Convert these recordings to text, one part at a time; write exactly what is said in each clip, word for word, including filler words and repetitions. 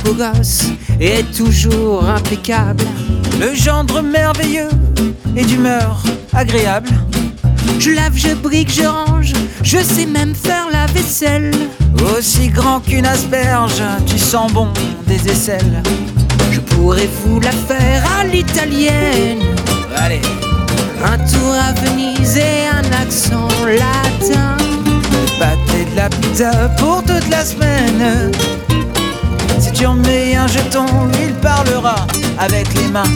beau gosse et toujours impeccable. Le gendre merveilleux et d'humeur agréable. Je lave, je brique, je range, je sais même faire la vaisselle. Aussi grand qu'une asperge, tu sens bon des aisselles. Je pourrais vous la faire à l'italienne. Allez. Un tour à Venise et un accent latin. Des pâtes et de la pizza pour toute la semaine. Si tu en mets un jeton, il parlera avec les mains.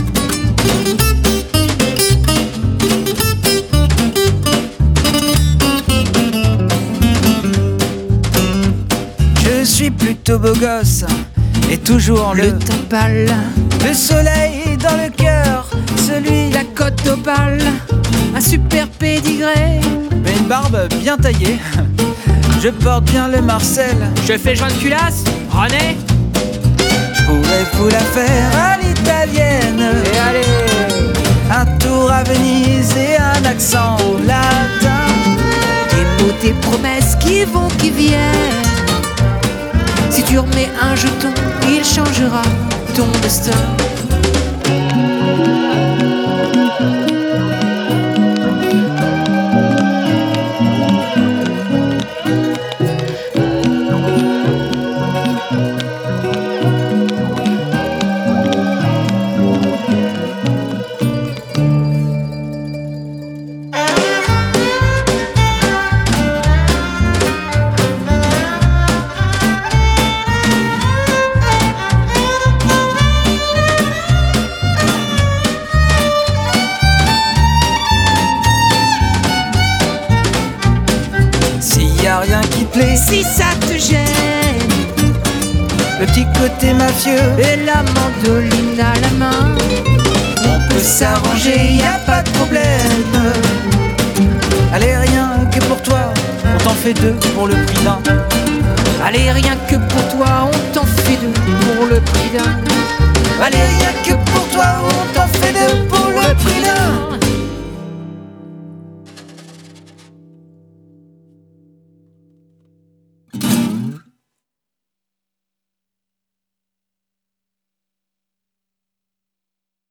Je suis plutôt beau gosse et toujours le, Le temps pâle, le soleil dans le cœur, celui la côte d'Opale, un super pédigré. mais une barbe bien taillée. Je porte bien le Marcel. Je fais joint de culasse, René. Je pourrais vous la faire à l'italienne. Et allez, Un tour à Venise et un accent latin. des mots, des promesses qui vont, qui viennent. Si tu remets un jeton, il changera ton destin. S'il y a rien qui te plaît, Si ça te gêne, le petit côté mafieux, et la mandoline à la main, on peut s'arranger, y a pas de problème. Allez, rien que pour toi, on t'en fait deux pour le prix d'un. allez, rien que pour toi, on t'en fait deux pour le prix d'un. Allez, rien que